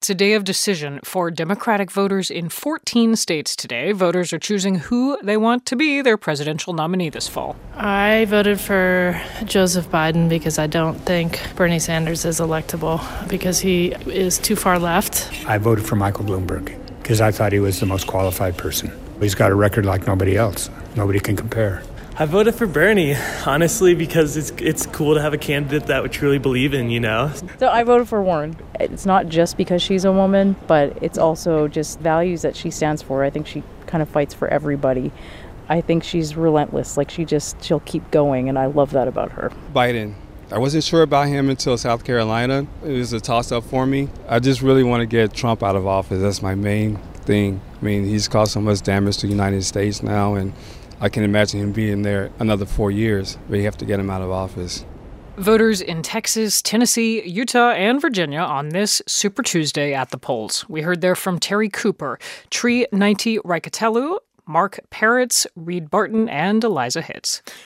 It's a day of decision for Democratic voters in 14 states today. Voters are choosing who they want to be their presidential nominee this fall. I voted for Joseph Biden because I don't think Bernie Sanders is electable because he is too far left. I voted for Michael Bloomberg because I thought he was the most qualified person. He's got a record like nobody else. Nobody can compare. I voted for Bernie, honestly, because it's cool to have a candidate that we truly believe in, you know? So I voted for Warren. It's not just because she's a woman, but it's also just values that she stands for. I think she kind of fights for everybody. I think she's relentless. Like, she'll keep going, and I love that about her. Biden. I wasn't sure about him until South Carolina. It was a toss-up for me. I just really want to get Trump out of office. That's my main thing. I mean, he's caused so much damage to the United States now, and I can imagine him being there another 4 years, but you have to get him out of office. Voters in Texas, Tennessee, Utah, and Virginia on this Super Tuesday at the polls. We heard there from Terry Cooper, Tree Naiti Raikatelu, Mark Peretz, Reed Barton, and Eliza Hitz.